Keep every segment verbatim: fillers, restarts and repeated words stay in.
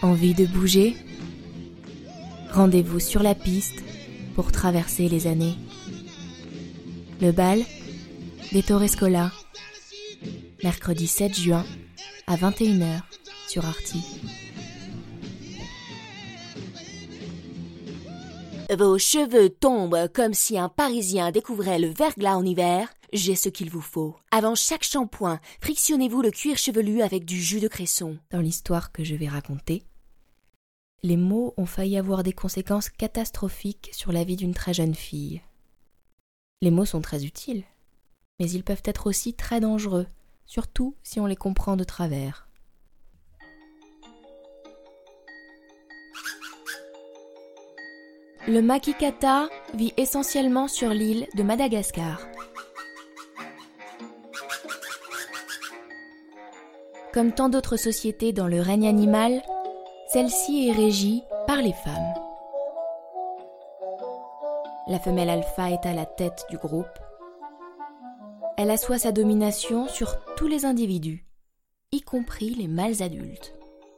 Envie de bouger ? Rendez-vous sur la piste pour traverser les années. Le bal d'Ettore Scola, mercredi sept juin à vingt et une heures sur Arty. Vos cheveux tombent comme si un Parisien découvrait le verglas en hiver. J'ai ce qu'il vous faut. Avant chaque shampoing, frictionnez-vous le cuir chevelu avec du jus de cresson. Dans l'histoire que je vais raconter, les mots ont failli avoir des conséquences catastrophiques sur la vie d'une très jeune fille. Les mots sont très utiles, mais ils peuvent être aussi très dangereux, surtout si on les comprend de travers. Le makikata vit essentiellement sur l'île de Madagascar. Comme tant d'autres sociétés dans le règne animal, celle-ci est régie par les femmes. La femelle alpha est à la tête du groupe. Elle assoit sa domination sur tous les individus, y compris les mâles adultes.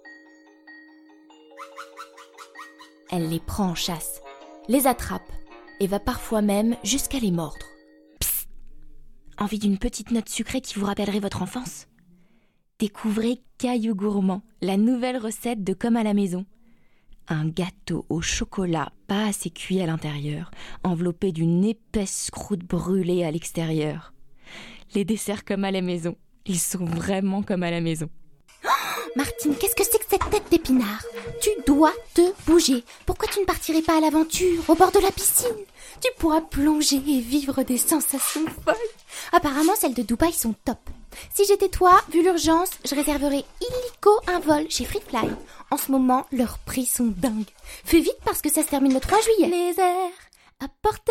Elle les prend en chasse, les attrape et va parfois même jusqu'à les mordre. Psst ! Envie d'une petite note sucrée qui vous rappellerait votre enfance ? Découvrez Caillou Gourmand, la nouvelle recette de Comme à la maison. Un gâteau au chocolat pas assez cuit à l'intérieur, enveloppé d'une épaisse croûte brûlée à l'extérieur. Les desserts comme à la maison, ils sont vraiment comme à la maison. Martine, qu'est-ce que c'est que cette tête d'épinard ? Tu dois te bouger. Pourquoi tu ne partirais pas à l'aventure, au bord de la piscine ? Tu pourras plonger et vivre des sensations folles. Apparemment, celles de Dubaï sont top. Si j'étais toi, vu l'urgence, je réserverais illico un vol chez Freefly. En ce moment, leurs prix sont dingues. Fais vite parce que ça se termine le trois juillet. Les airs à portée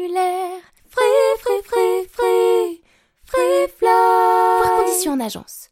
d'annulaire. Free, free, free, free. Free fly. Voir conditions en agence.